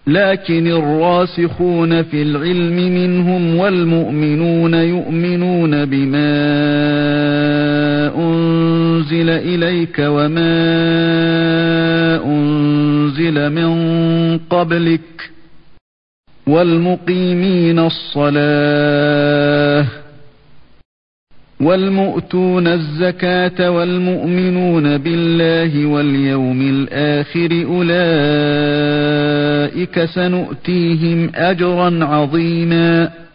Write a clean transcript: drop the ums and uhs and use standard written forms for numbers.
لكن الراسخون في العلم منهم والمؤمنون يؤمنون بما أنزل إليك وما أنزل من قبلك والمقيمين الصلاة والمؤتون الزكاة والمؤمنون بالله واليوم الآخر أولئك سنؤتيهم أجرا عظيما